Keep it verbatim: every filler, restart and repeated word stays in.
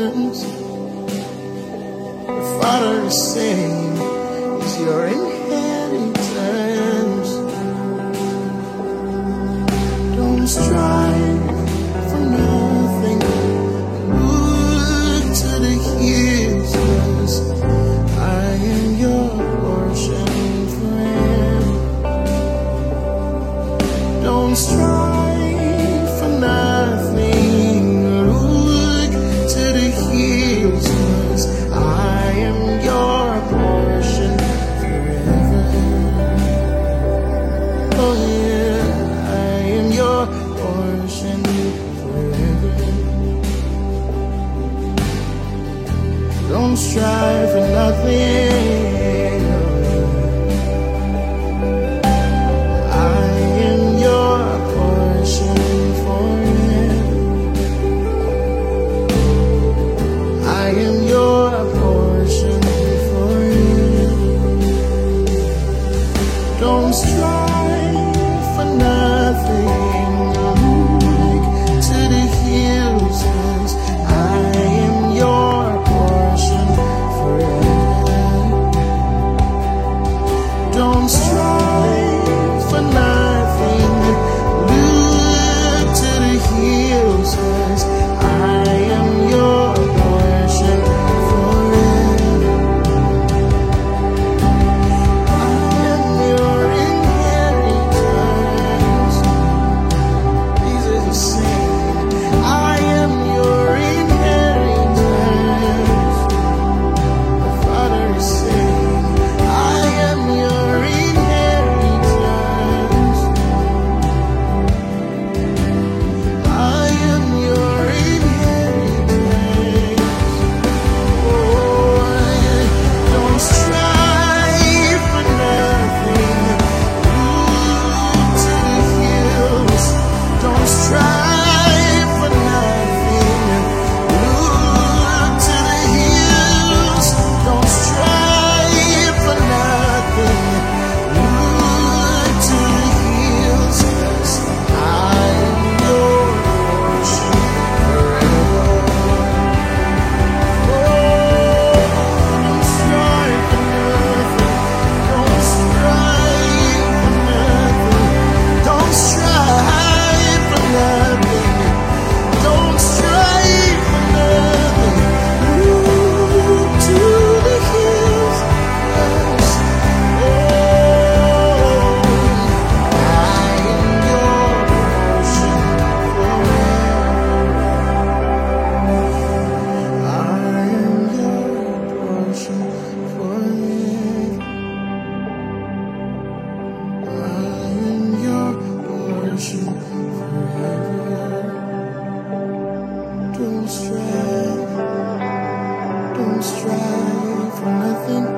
hills. The Father is saying, is your inheritance. Don't strive for nothing. Look to the hills, 'cause I am your portion forever. Don't strive for nothing. Look to the hills, 'cause I am your portion forever. Oh yeah, I am your portion forever. Don't strive for nothing. I am your portion forever. I am your portion forever. Don't strive for nothing. Look to the hills, 'cause I am your portion forever. Don't strive for nothing. Look to the hills, 'cause I am your portion forever. I am your inheritance. Jesus is saying, I am your inheritance. The Father is saying, I am your inheritance. I am your inheritance. Oh, don't strive for nothing. Look to the hills. Don't strive for nothing. Look to the hills. Don't strive for nothing. Look to the hills, 'cause I am your portion forever. Oh, don't strive for nothing. Don't strive for nothing. Don't strive for nothing. Don't strive for nothing. Look to the hills, 'cause oh, I am your portion forever. I am your portion forever. I am your portion forever. Don't strive, don't strive for nothing.